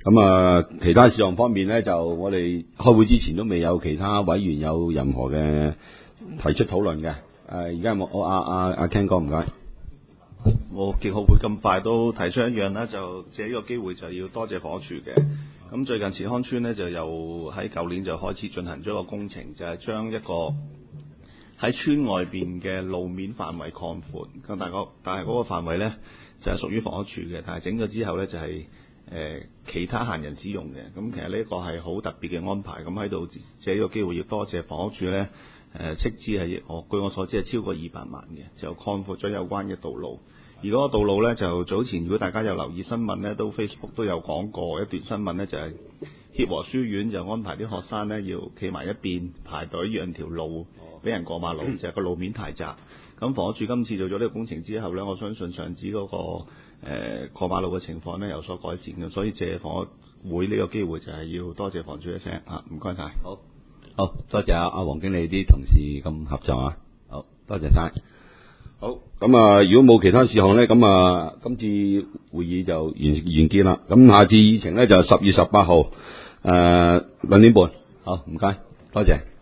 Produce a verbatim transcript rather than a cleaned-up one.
咁啊，其他事項方面咧，就我哋開會之前都未有其他委員有任何嘅提出討論嘅。誒，而家有冇？我阿阿阿 Ken 哥唔該。 我極學會咁快都提出一樣啦，就借呢個機會就要多謝房屋署嘅。咁最近慈康村呢，就又喺舊年就開始進行咗一個工程，就係、是、將一個喺村外邊嘅路面範圍擴闊。咁但係個但係嗰個範圍呢，就係屬於房屋署嘅，但係整咗之後呢，就係、是、誒、呃、其他閒人使用嘅。咁其實呢一個係好特別嘅安排。咁喺度借呢個機會要多謝房屋署呢，誒斥資係我據我所知係超過二百萬嘅，就擴闊咗有關嘅道路。而嗰個道路呢，就早前如果大家有留意新聞呢，都 Facebook 都有講過一段新聞呢，就係、是、協和書院就安排啲學生呢要企埋一邊排隊讓條路俾人過馬路，就係、是、個路面太窄。咁房屋署今次做咗呢個工程之後呢，我相信上址嗰、那個誒、呃、過馬路嘅情況呢有所改善嘅，所以借房屋會呢個機會就係要多謝房署一聲啊，唔該晒。 好，好多謝阿阿黃經理啲同事咁合作啊，好多謝晒。好，咁啊，如果冇其他事項咧，咁啊，今次會議就完完結啦。咁下次議程咧就十月十八號，誒兩點半。好，唔該，多謝。